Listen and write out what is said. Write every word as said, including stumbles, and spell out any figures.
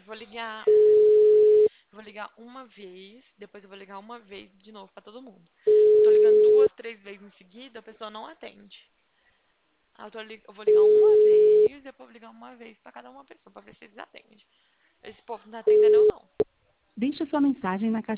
vou ligar, vou ligar uma vez, depois eu vou ligar uma vez de novo pra todo mundo. Eu tô ligando duas, três vezes em seguida, a pessoa não atende. Aí eu, tô lig... eu vou ligar uma vez, depois eu vou ligar uma vez pra cada uma pessoa, pra ver se eles atendem. Esse povo não tá atendendo eu não. Deixe sua mensagem na caixa